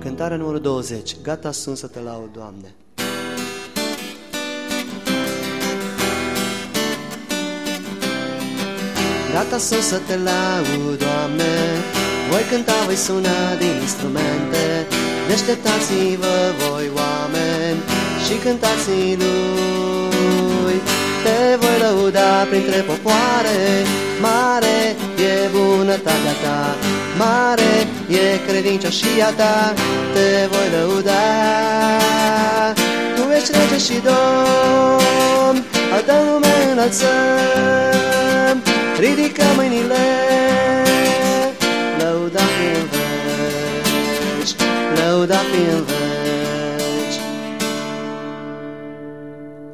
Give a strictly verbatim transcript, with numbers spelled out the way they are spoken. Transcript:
Cântarea numărul douăzeci. Gata sunt să te laud, Doamne. Gata sunt să te laud, Doamne, voi cânta, voi suna din instrumente. Deșteptați-vă voi, oameni, și cântați Lui. Te voi lăuda printre popoare, mare e bunătatea ta, mare e credincioșia ta. Te voi lăuda. Tu ești rege și domn, al tău nume înălțăm. Ridică mâinile, lăuda fi în veci, lăuda fi în veci.